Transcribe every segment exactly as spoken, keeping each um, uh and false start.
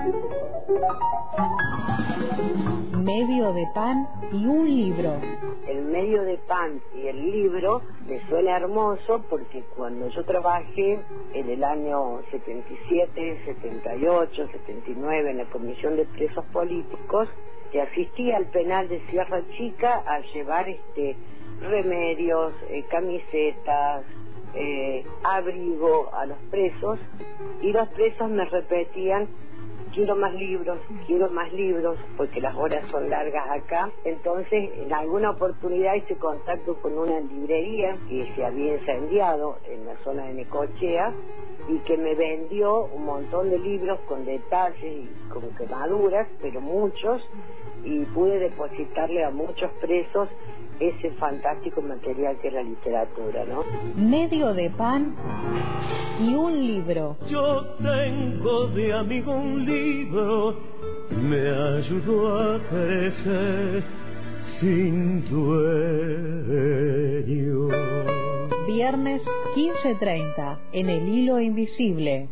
Medio de pan y un libro. El medio de pan y el libro me suena hermoso porque cuando yo trabajé en el año setenta y siete, setenta y ocho, setenta y nueve en la Comisión de Presos Políticos, que asistí al penal de Sierra Chica a llevar este remedios, eh, camisetas, eh, abrigo a los presos, y los presos me repetían: quiero más libros, quiero más libros, porque las horas son largas acá. Entonces, en alguna oportunidad hice contacto con una librería que se había incendiado en la zona de Necochea y que me vendió un montón de libros con detalles y con quemaduras, pero muchos, y pude depositarle a muchos presos ese fantástico material que es la literatura, ¿no? Medio de pan y un libro. Yo tengo de amigo un libro, me ayudó a crecer sin dueño. Viernes quince treinta, en El Hilo Invisible.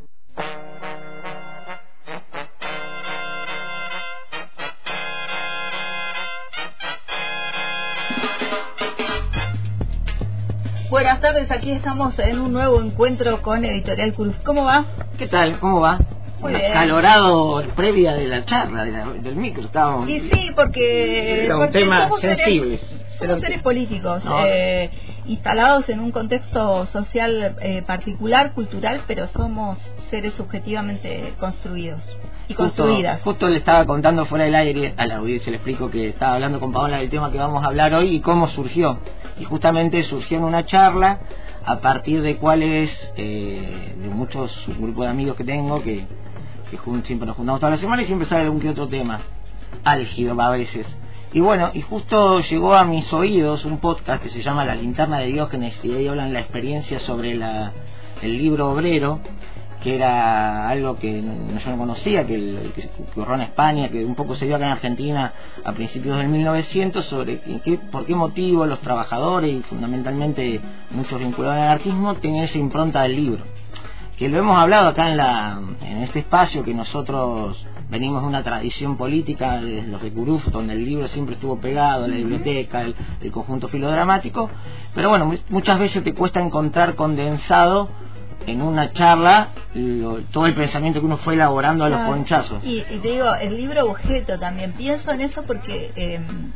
Buenas tardes, aquí estamos en un nuevo encuentro con Editorial Cruz. ¿Cómo va? ¿Qué tal? ¿Cómo va? Muy bien. Calorado previa de la charla, de la, del micro, estábamos... Y sí, porque... Era un porque tema somos sensible. Seres, somos seres políticos, no. eh, instalados en un contexto social eh, particular, cultural, pero somos seres subjetivamente construidos y Justo, construidas. justo le estaba contando fuera del aire a la audiencia, le explico que estaba hablando con Paola del tema que vamos a hablar hoy y cómo surgió. Y justamente surgió en una charla a partir de cuáles, eh, de muchos grupos de amigos que tengo, que, que jun, siempre nos juntamos toda la semana y siempre sale algún que otro tema álgido a veces. Y bueno, y justo llegó a mis oídos un podcast que se llama La Linterna de Diógenes, y ahí hablan la experiencia sobre la, el libro obrero, que era algo que yo no conocía, que, el, que ocurrió en España, que un poco se dio acá en Argentina a principios del mil novecientos, sobre qué, por qué motivo los trabajadores y fundamentalmente muchos vinculados al anarquismo tenían esa impronta del libro. Que lo hemos hablado acá en, la, en este espacio, que nosotros venimos de una tradición política, de los de Curuf, donde el libro siempre estuvo pegado, la biblioteca, el, el conjunto filodramático, pero bueno, muchas veces te cuesta encontrar condensado en una charla lo, todo el pensamiento que uno fue elaborando a los Claro. ponchazos. Y, y te digo, el libro objeto también, pienso en eso porque eh,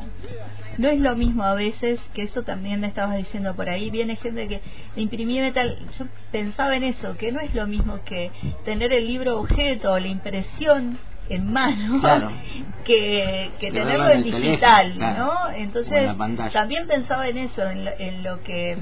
no es lo mismo a veces, que eso también me estabas diciendo por ahí, viene gente que le imprimía y tal, yo pensaba en eso, que no es lo mismo que tener el libro objeto o la impresión en mano, claro, que, que que tenerlo en digital, teléfono, claro, ¿no? Entonces en también pensaba en eso, en lo, en lo que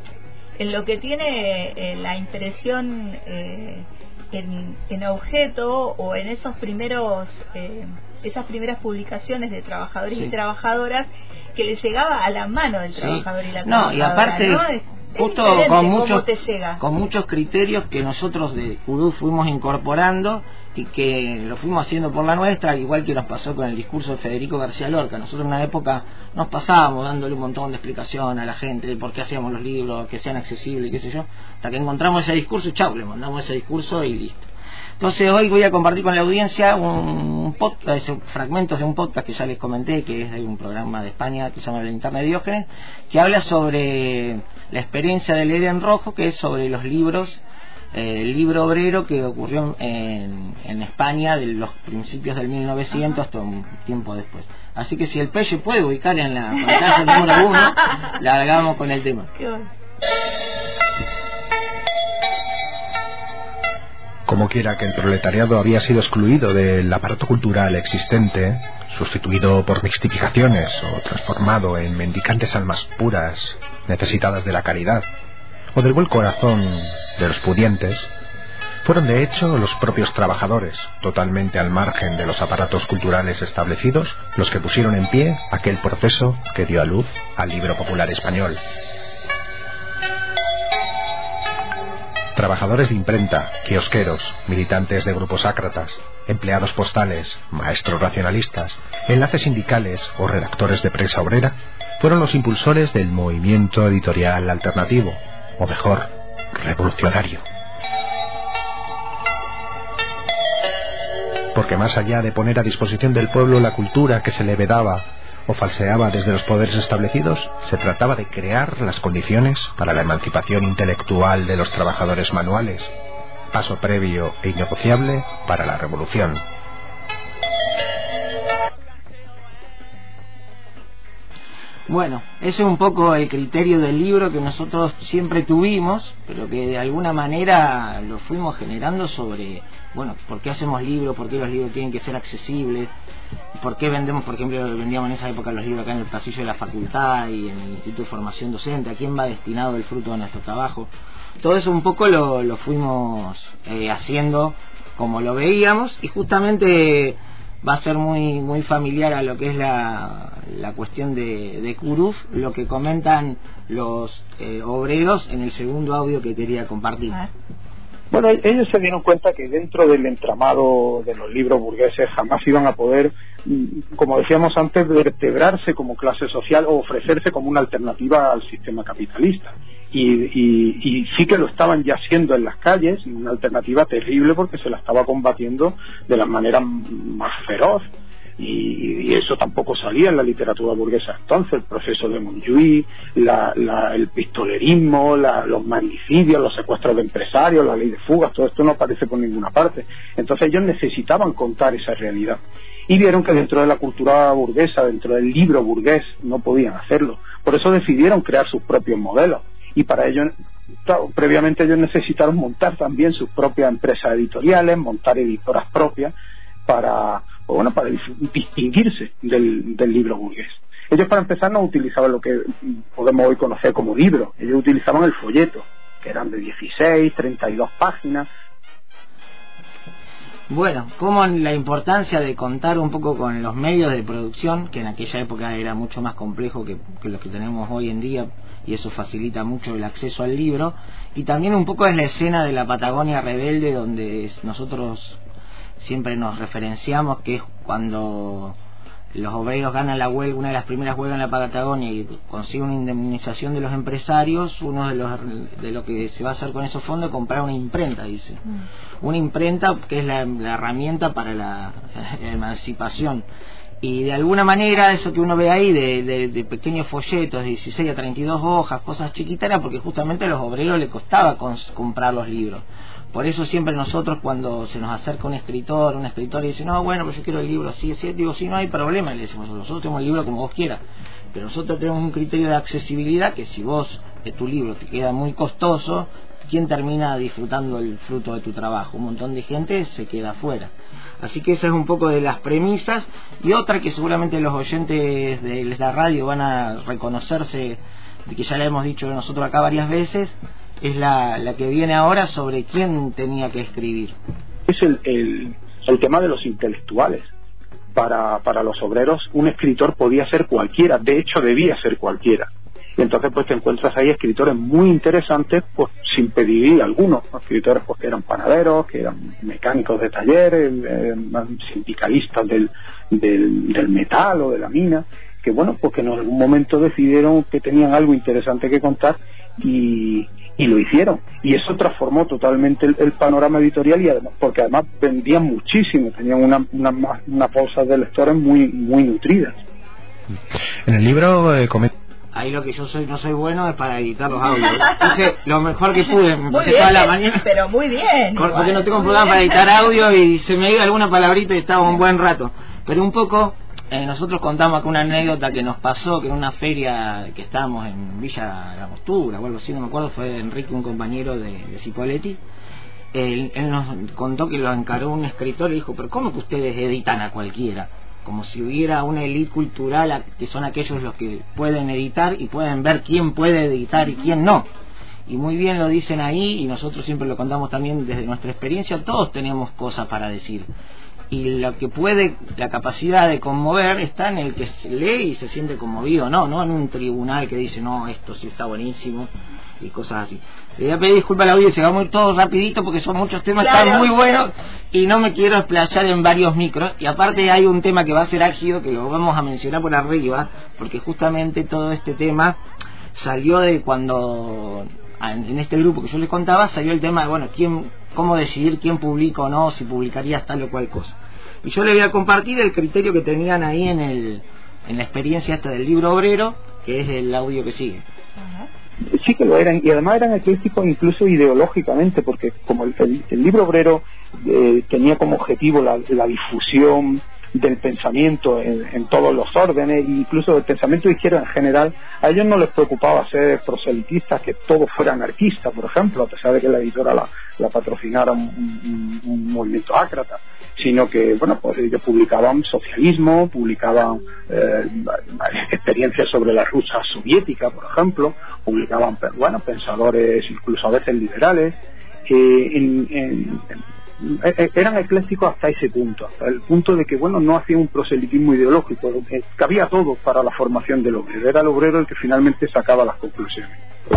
en lo que tiene eh, la impresión eh, en, en objeto, o en esos primeros eh, esas primeras publicaciones de trabajadores sí. y trabajadoras, que le llegaba a la mano del sí. trabajador y la no, trabajadora. Y aparte, ¿no? Es, justo es con muchos, te llega. con muchos criterios que nosotros de Curú fuimos incorporando y que lo fuimos haciendo por la nuestra, al igual que nos pasó con el discurso de Federico García Lorca. Nosotros en una época nos pasábamos dándole un montón de explicación a la gente de por qué hacíamos los libros, que sean accesibles y qué sé yo, hasta que encontramos ese discurso y chau, le mandamos ese discurso y listo. Entonces hoy voy a compartir con la audiencia un podcast, fragmentos de un podcast que ya les comenté, que es de un programa de España que se llama La Linterna de Diógenes, que habla sobre la experiencia del Edén Rojo, que es sobre los libros, eh, el libro obrero que ocurrió en, en España de los principios del mil novecientos hasta un tiempo después. Así que si el Pelle puede ubicar en la pantalla número uno, largamos con el tema. Qué bueno. Como quiera que el proletariado había sido excluido del aparato cultural existente, sustituido por mixtificaciones o transformado en mendicantes almas puras, necesitadas de la caridad o del buen corazón de los pudientes, fueron de hecho los propios trabajadores, totalmente al margen de los aparatos culturales establecidos, los que pusieron en pie aquel proceso que dio a luz al libro popular español. Trabajadores de imprenta, kiosqueros, militantes de grupos ácratas, empleados postales, maestros racionalistas, enlaces sindicales o redactores de prensa obrera fueron los impulsores del movimiento editorial alternativo, o mejor, revolucionario. porque más allá de poner a disposición del pueblo la cultura que se le vedaba o falseaba desde los poderes establecidos, se trataba de crear las condiciones para la emancipación intelectual de los trabajadores manuales, paso previo e innegociable para la revolución. Bueno, ese es un poco el criterio del libro que nosotros siempre tuvimos, pero que de alguna manera lo fuimos generando sobre, bueno, ¿por qué hacemos libros? ¿Por qué los libros tienen que ser accesibles? ¿Por qué vendemos, por ejemplo, vendíamos en esa época los libros acá en el pasillo de la facultad y en el Instituto de Formación Docente? ¿A quién va destinado el fruto de nuestro trabajo? Todo eso un poco lo, lo fuimos eh, haciendo como lo veíamos, y justamente va a ser muy muy familiar a lo que es la, la cuestión de, de Curuf, lo que comentan los eh, obreros en el segundo audio que quería compartir. Bueno, ellos se dieron cuenta que dentro del entramado de los libros burgueses jamás iban a poder, como decíamos antes, vertebrarse como clase social o ofrecerse como una alternativa al sistema capitalista. Y, y, y sí que lo estaban ya haciendo en las calles, una alternativa terrible porque se la estaba combatiendo de la manera más feroz. Y, y eso tampoco salía en la literatura burguesa entonces, el proceso de Montjuïc, la, la, el pistolerismo, la, los magnicidios, los secuestros de empresarios, la ley de fugas, todo esto no aparece por ninguna parte. Entonces ellos necesitaban contar esa realidad y vieron que dentro de la cultura burguesa, dentro del libro burgués, no podían hacerlo. Por eso decidieron crear sus propios modelos, y para ello, claro, previamente ellos necesitaron montar también sus propias empresas editoriales, montar editoras propias para, bueno, para distinguirse del, del libro burgués. Ellos, para empezar, no utilizaban lo que podemos hoy conocer como libro. Ellos utilizaban el folleto, que eran de dieciséis, treinta y dos páginas. Bueno, como la importancia de contar un poco con los medios de producción, que en aquella época era mucho más complejo que, que los que tenemos hoy en día, y eso facilita mucho el acceso al libro. Y también un poco es la escena de la Patagonia rebelde, donde nosotros siempre nos referenciamos, que es cuando los obreros ganan la huelga, una de las primeras huelgas en la Patagonia, y consiguen una indemnización de los empresarios. Uno de los de lo que se va a hacer con esos fondos es comprar una imprenta, dice. Mm. Una imprenta que es la, la herramienta para la, la emancipación. Y de alguna manera eso que uno ve ahí de, de, de pequeños folletos de dieciséis a treinta y dos hojas, cosas chiquitas, era porque justamente a los obreros les costaba cons- comprar los libros. Por eso siempre nosotros, cuando se nos acerca un escritor, un escritor y dice, no, bueno, pero yo quiero el libro así, así, digo, sí, no hay problema, le decimos, nosotros tenemos el libro como vos quieras, pero nosotros tenemos un criterio de accesibilidad, que si vos, de tu libro, te queda muy costoso, ¿quién termina disfrutando el fruto de tu trabajo? Un montón de gente se queda afuera. Así que esa es un poco de las premisas. Y otra que seguramente los oyentes de la radio van a reconocerse, de que ya le hemos dicho nosotros acá varias veces, es la, la que viene ahora sobre quién tenía que escribir. Es el, el, el tema de los intelectuales. Para, para los obreros, un escritor podía ser cualquiera, de hecho debía ser cualquiera. Y entonces pues te encuentras ahí escritores muy interesantes, pues sin pedigrí alguno, escritores pues que eran panaderos, que eran mecánicos de taller, eh, sindicalistas del, del, del metal o de la mina, que bueno, pues que en algún momento decidieron que tenían algo interesante que contar y, y lo hicieron. Y eso transformó totalmente el, el panorama editorial, y además, porque además vendían muchísimo, tenían una, una, una bolsa de lectores muy, muy nutridas. En el libro eh, comenta... Ahí lo que yo soy no soy bueno es para editar los audios. Hice lo mejor que pude, me pasé bien, toda la mañana. Pero muy bien. Porque igual, no tengo un programa para editar audio y se me iba alguna palabrita y estaba un buen rato. Pero un poco, eh, nosotros contamos acá una anécdota que nos pasó, que en una feria que estábamos en Villa La Angostura o algo así, no me acuerdo, fue Enrique, un compañero de, de Cipoletti. Él, él nos contó que lo encaró un escritor y dijo, pero ¿cómo que ustedes editan a cualquiera? Como si hubiera una élite cultural que son aquellos los que pueden editar y pueden ver quién puede editar y quién no. Y muy bien lo dicen ahí, y nosotros siempre lo contamos también desde nuestra experiencia, todos tenemos cosas para decir. Y lo que puede, la capacidad de conmover está en el que lee y se siente conmovido, no, no en un tribunal que dice, no, esto sí está buenísimo y cosas así. Le voy a pedir disculpas a la audiencia, vamos a ir todos rapidito porque son muchos temas, claro, están muy buenos y no me quiero explayar en varios micros. Y aparte hay un tema que va a ser álgido, que lo vamos a mencionar por arriba, porque justamente todo este tema salió de cuando, en este grupo que yo les contaba, salió el tema de, bueno, quién cómo decidir quién publica o no, si publicarías tal o cual cosa. Y yo le voy a compartir el criterio que tenían ahí en el en la experiencia esta del libro obrero, que es el audio que sigue. Sí que lo eran, y además eran eclécticos incluso ideológicamente, porque como el, el, el libro obrero eh, tenía como objetivo la, la difusión del pensamiento en, en todos los órdenes, incluso del pensamiento de izquierda en general, a ellos no les preocupaba ser proselitistas, que todo fuera anarquista, por ejemplo, a pesar de que la editora la, la patrocinara un, un, un movimiento ácrata, sino que, bueno, pues ellos publicaban socialismo, publicaban eh, experiencias sobre la Rusia soviética, por ejemplo, publicaban, bueno, pensadores incluso a veces liberales, eh, en, en, en eran eclécticos hasta ese punto, hasta el punto de que, bueno, no hacía un proselitismo ideológico, cabía todo para la formación del obrero, era el obrero el que finalmente sacaba las conclusiones.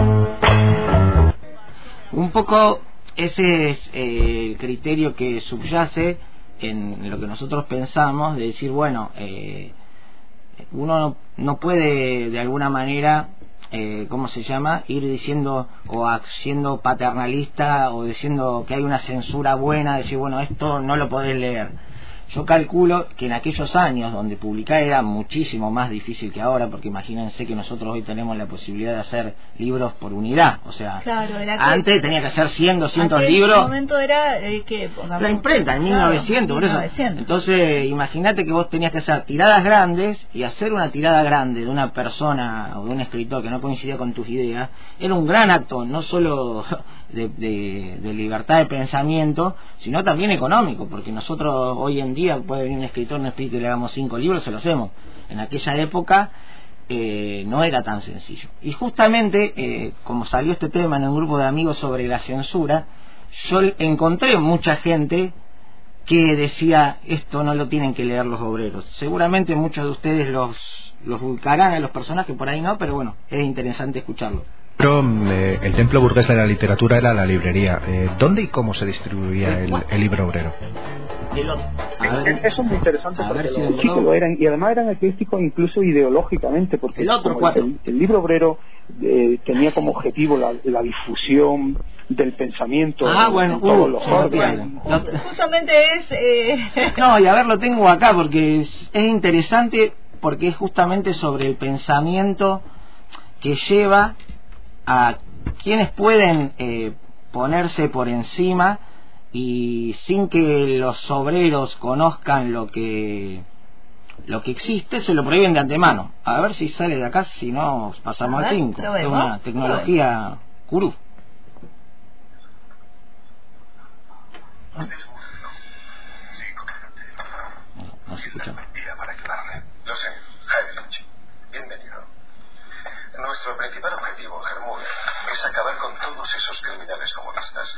Un poco ese es eh, el criterio que subyace en lo que nosotros pensamos, de decir, bueno, eh, uno no, no puede de alguna manera Eh, ¿cómo se llama? Ir diciendo o siendo paternalista o diciendo que hay una censura buena, decir, bueno, esto no lo podés leer. Yo calculo que en aquellos años donde publicar era muchísimo más difícil que ahora, porque imagínense que nosotros hoy tenemos la posibilidad de hacer libros por unidad, o sea, claro, era que antes tenía que hacer cien, doscientos libros. En ese momento era eh, que pongamos, la imprenta en mil novecientos, claro, por eso. mil novecientos. Entonces, imagínate que vos tenías que hacer tiradas grandes, y hacer una tirada grande de una persona o de un escritor que no coincidía con tus ideas era un gran acto, no solo de, de, de libertad de pensamiento, sino también económico, porque nosotros hoy en día puede venir un escritor, nos pide que le hagamos cinco libros, se lo hacemos. En aquella época eh, no era tan sencillo. Y justamente, eh, como salió este tema en un grupo de amigos sobre la censura, yo encontré mucha gente que decía, esto no lo tienen que leer los obreros. Seguramente muchos de ustedes los, los ubicarán a los personajes, por ahí no, pero bueno, es interesante escucharlo. Pero eh, el templo burgués de la literatura era la librería. Eh, ¿Dónde y cómo se distribuía el, el libro obrero? Ver, eso es muy interesante porque si los chicos lo eran, y además eran eclécticos incluso ideológicamente, porque el, otro, el, el, el libro obrero eh, tenía como objetivo la, la difusión del pensamiento ah, en, bueno, en todos uh, los sí, órdenes. Justamente es... Eh... No, y a ver, lo tengo acá porque es, es interesante, porque es justamente sobre el pensamiento que lleva a quienes pueden eh, ponerse por encima y sin que los obreros conozcan lo que lo que existe, se lo prohíben de antemano. A ver si sale de acá, si no pasamos al cinco. Es una tecnología curú. No, no se escucha. Lo sé, Jaime Lynch. Bienvenido. Nuestro principal objetivo en Germúl es acabar con todos esos criminales comunistas.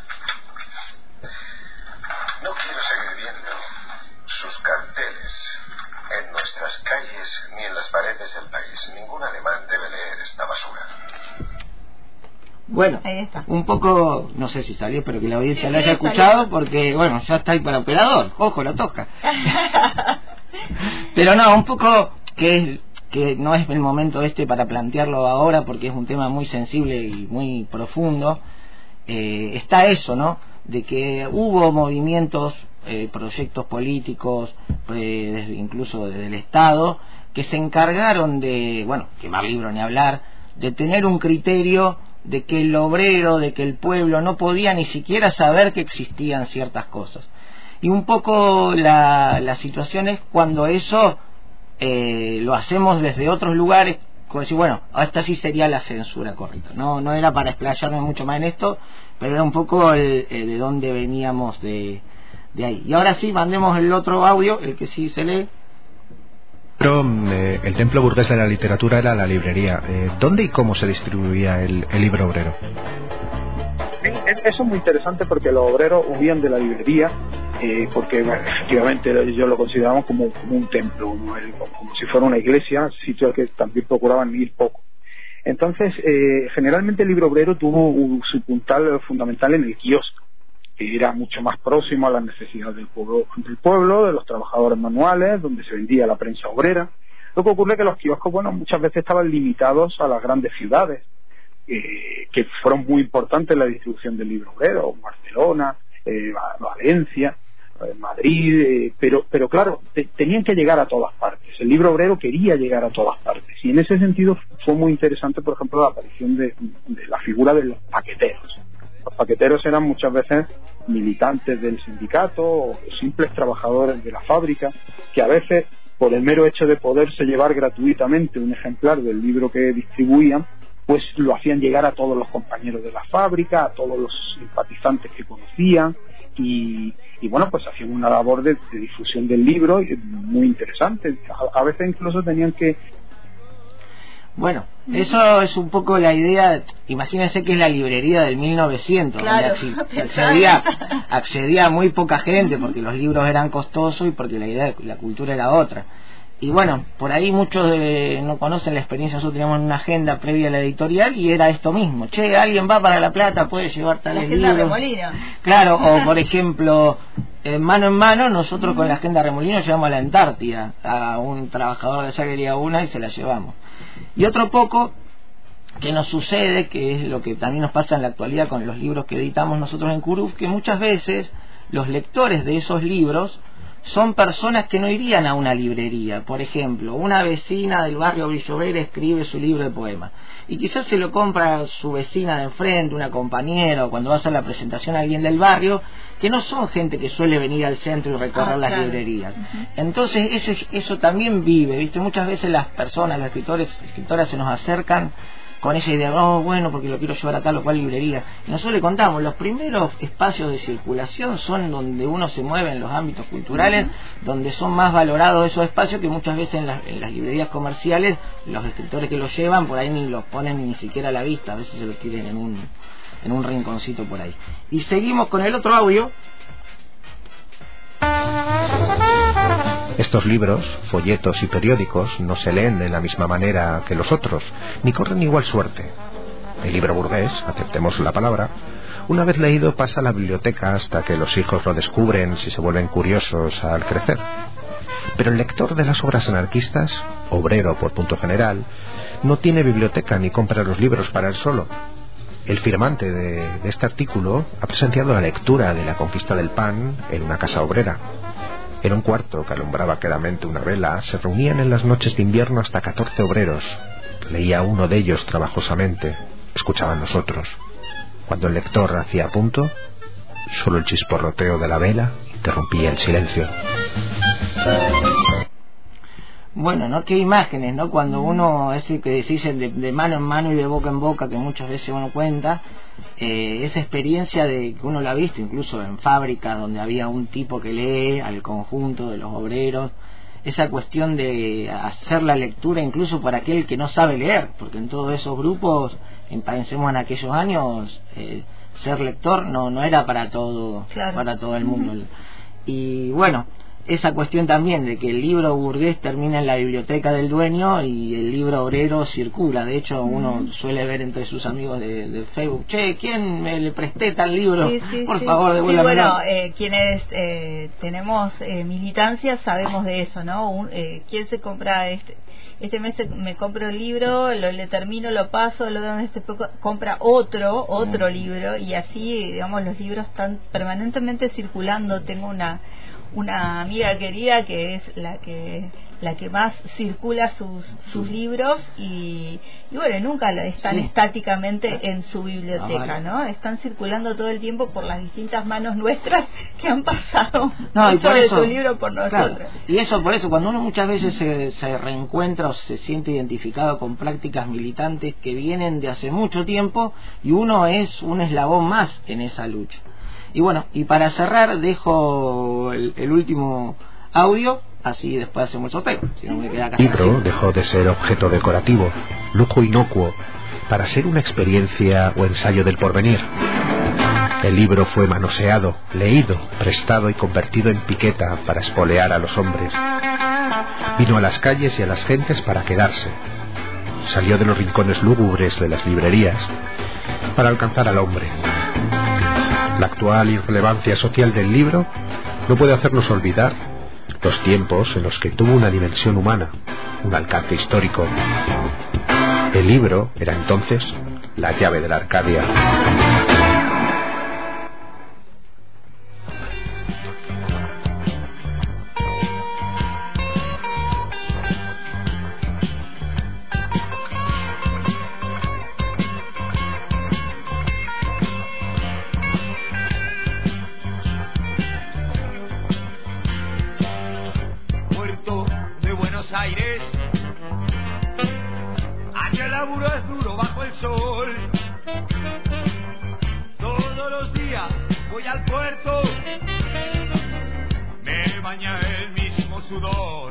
No quiero seguir viendo sus carteles en nuestras calles ni en las paredes del país. Ningún alemán debe leer esta basura. Bueno, un poco, no sé si salió, pero que la audiencia lo haya escuchado, porque bueno, ya está ahí para operador, ojo, la tosca. Pero no, un poco que es que no es el momento este para plantearlo ahora, porque es un tema muy sensible y muy profundo. Eh, está eso, ¿no? De que hubo movimientos, eh, proyectos políticos, eh, desde, incluso desde el Estado, que se encargaron de, bueno, quemar libros ni hablar, de tener un criterio de que el obrero, de que el pueblo no podía ni siquiera saber que existían ciertas cosas. Y un poco la, la situación es cuando eso eh, lo hacemos desde otros lugares, como decir, bueno, esta sí sería la censura correcta. No, no era para explayarme mucho más en esto, pero era un poco el, el de dónde veníamos de, de ahí. Y ahora sí, mandemos el otro audio, el que sí se lee. Pero eh, el templo burgués de la literatura era la librería. Eh, ¿Dónde y cómo se distribuía el, el libro obrero? Eso es muy interesante porque los obreros huían de la librería, eh, porque bueno, efectivamente ellos lo consideraban como, como un templo, como, el, como si fuera una iglesia, sitio al que también procuraban ir poco. Entonces, eh, generalmente el libro obrero tuvo un, su puntal fundamental en el kiosco, que era mucho más próximo a las necesidades del pueblo, del pueblo, de los trabajadores manuales, donde se vendía la prensa obrera. Lo que ocurre es que los kioscos, bueno, muchas veces estaban limitados a las grandes ciudades, eh, que fueron muy importantes en la distribución del libro obrero, Barcelona, eh, Valencia, eh, Madrid, eh, pero pero claro, te, tenían que llegar a todas partes. El libro obrero quería llegar a todas partes, y en ese sentido fue muy interesante, por ejemplo, la aparición de, de la figura de los paqueteros. Los paqueteros eran muchas veces militantes del sindicato o simples trabajadores de la fábrica, que a veces, por el mero hecho de poderse llevar gratuitamente un ejemplar del libro que distribuían, pues lo hacían llegar a todos los compañeros de la fábrica, a todos los simpatizantes que conocían, y, y bueno, pues hacían una labor de, de difusión del libro muy interesante. A, a veces incluso tenían que... Bueno, eso es un poco la idea. Imagínense que es la librería del mil novecientos, claro, donde accedía, accedía muy poca gente porque los libros eran costosos y porque la idea de la cultura era otra. Y bueno, por ahí muchos de, no conocen la experiencia. Nosotros teníamos una agenda previa a la editorial y era esto mismo: che, alguien va para La Plata, puede llevar tales libros. Remolino. Claro, o por ejemplo, eh, mano en mano, nosotros uh-huh. con la agenda Remolino llevamos a la Antártida a un trabajador de allá que quería una y se la llevamos. Y otro poco que nos sucede, que es lo que también nos pasa en la actualidad con los libros que editamos nosotros en Curuf, que muchas veces los lectores de esos libros son personas que no irían a una librería. Por ejemplo, una vecina del barrio Brillover escribe su libro de poemas y quizás se lo compra su vecina de enfrente, una compañera, o cuando va a hacer la presentación a alguien del barrio, que no son gente que suele venir al centro y recorrer ah, las claro. librerías. Uh-huh. Entonces eso, eso también vive, ¿viste? Muchas veces las personas, las escritores, escritoras se nos acercan con esa idea, oh, bueno, porque lo quiero llevar a tal o cual librería. Y nosotros le contamos, los primeros espacios de circulación son donde uno se mueve en los ámbitos culturales, uh-huh. donde son más valorados esos espacios, que muchas veces en, la, en las librerías comerciales los escritores que los llevan por ahí ni los ponen ni siquiera a la vista, a veces se los tienen en un, en un rinconcito por ahí. Y seguimos con el otro audio. Estos libros, folletos y periódicos no se leen de la misma manera que los otros, ni corren igual suerte. El libro burgués, aceptemos la palabra, una vez leído pasa a la biblioteca hasta que los hijos lo descubren si se vuelven curiosos al crecer. Pero el lector de las obras anarquistas, obrero por punto general, no tiene biblioteca ni compra los libros para él solo. El firmante de, de este artículo ha presenciado la lectura de La conquista del pan en una casa obrera. En un cuarto que alumbraba quedamente una vela se reunían en las noches de invierno hasta catorce obreros. Leía uno de ellos trabajosamente, escuchaban los otros. Cuando el lector hacía punto, solo el chisporroteo de la vela interrumpía el silencio. Bueno, ¿no? Qué imágenes, ¿no? Cuando uno, ese que decís de, de mano en mano y de boca en boca, que muchas veces uno cuenta, eh, esa experiencia de que uno la ha visto incluso en fábricas donde había un tipo que lee al conjunto de los obreros, esa cuestión de hacer la lectura incluso para aquel que no sabe leer, porque en todos esos grupos, en, pensemos en aquellos años, eh, ser lector no no era para todo, claro. para todo el mundo. Uh-huh. Y bueno, esa cuestión también de que el libro burgués termina en la biblioteca del dueño y el libro obrero circula. De hecho, uno mm. suele ver entre sus amigos de, de Facebook, che, ¿quién me le presté tal libro? Sí, sí, Por sí. favor, devuélvame. Sí, bueno, eh, quienes eh, tenemos eh, militancia sabemos de eso, ¿no? Un, eh, ¿Quién se compra este? Este mes me compro el libro, lo le termino, lo paso, lo doy este poco, compra otro, otro mm. libro, y así, digamos, los libros están permanentemente circulando. Tengo una una amiga querida que es la que la que más circula sus sus libros y, y bueno, nunca están sí. estáticamente en su biblioteca, ¿no? Están circulando todo el tiempo por las distintas manos nuestras que han pasado no, mucho de su libro por nosotros. Claro. Y eso por eso, cuando uno muchas veces se, se reencuentra o se siente identificado con prácticas militantes que vienen de hace mucho tiempo, y uno es un eslabón más en esa lucha. Y bueno, y para cerrar dejo el, el último audio, así después hacemos el sorteo. Si no me queda acá. El libro dejó de ser objeto decorativo, lujo inocuo, para ser una experiencia o ensayo del porvenir. El libro fue manoseado, leído, prestado y convertido en piqueta para espolear a los hombres. Vino a las calles y a las gentes para quedarse. Salió de los rincones lúgubres de las librerías para alcanzar al hombre. La actual irrelevancia social del libro no puede hacernos olvidar los tiempos en los que tuvo una dimensión humana, un alcance histórico. El libro era entonces la llave de la Arcadia. Aires. Aquí el laburo es duro bajo el sol. Todos los días voy al puerto, me baña el mismo sudor.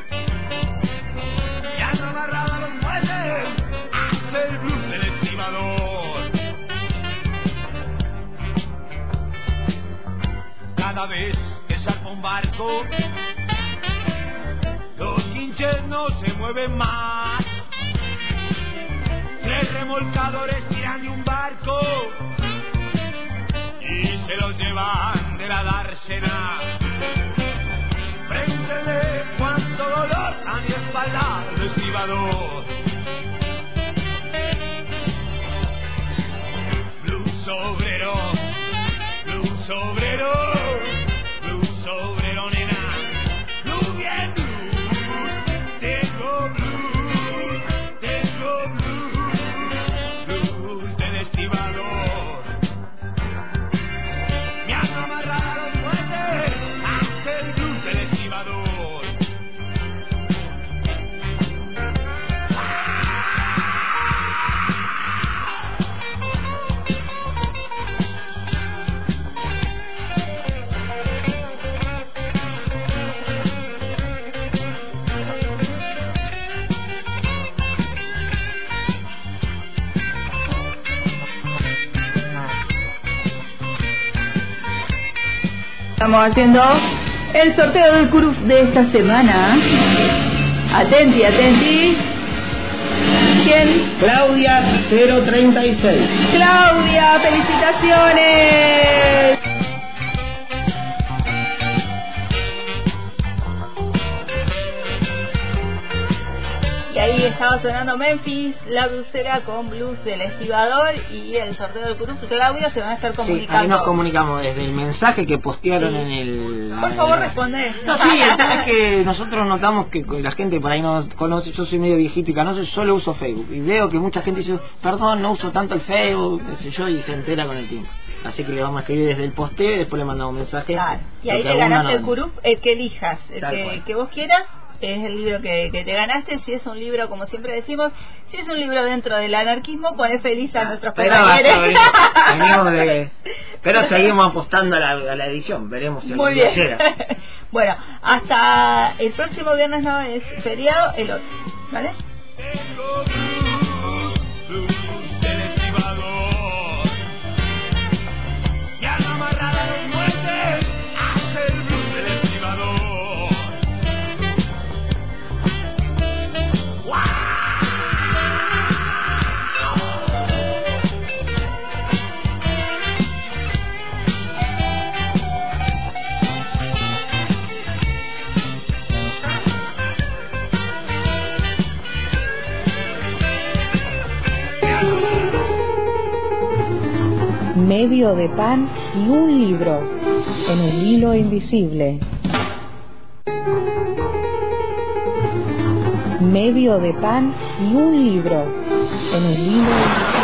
Y ando amarrado a los muelles, hace el blues del estibador. Cada vez que salgo un barco, los guinches no se mueven más. Tres remolcadores tiran de un barco y se los llevan de la dársena. Pregúntenle cuánto dolor a mi espalda el estibador. Blues obrero, blues obrero, blues obrero nena, blues bien blues, tengo blues, tengo blues, blues del estibador. Me han amarrado a los muelles, hace el blues del estibador. Estamos haciendo el sorteo del Curuf de esta semana. Atenti, atenti. ¿Quién? Claudia cero treinta y seis. Claudia, felicitaciones. Y ahí estaba sonando Memphis, La Blusera con Blues del Estibador y el sorteo del Curuf. Claudia, se van a estar comunicando. Sí, ahí nos comunicamos desde el mensaje que postearon sí. en el... Por favor, responde. No, sí, el tema es que nosotros notamos que la gente por ahí no conoce, yo soy medio viejito y canoso, solo uso Facebook. Y veo que mucha gente dice, perdón, no uso tanto el Facebook, qué sé yo, y se entera con el tiempo. Así que le vamos a escribir desde el posteo y después le mandamos un mensaje. Claro. Y ahí te ganaste el Curuf, el que elijas, el que, que vos quieras. Es el libro que, que te ganaste. Si es un libro, como siempre decimos, si es un libro dentro del anarquismo, pone feliz a nuestros compañeros. de... Pero seguimos apostando a la, a la edición, veremos si muy bien llega. Bueno, hasta el próximo viernes, no es feriado, el otro, ¿vale? Medio de pan y un libro en el hilo invisible. Medio de pan y un libro en el hilo invisible.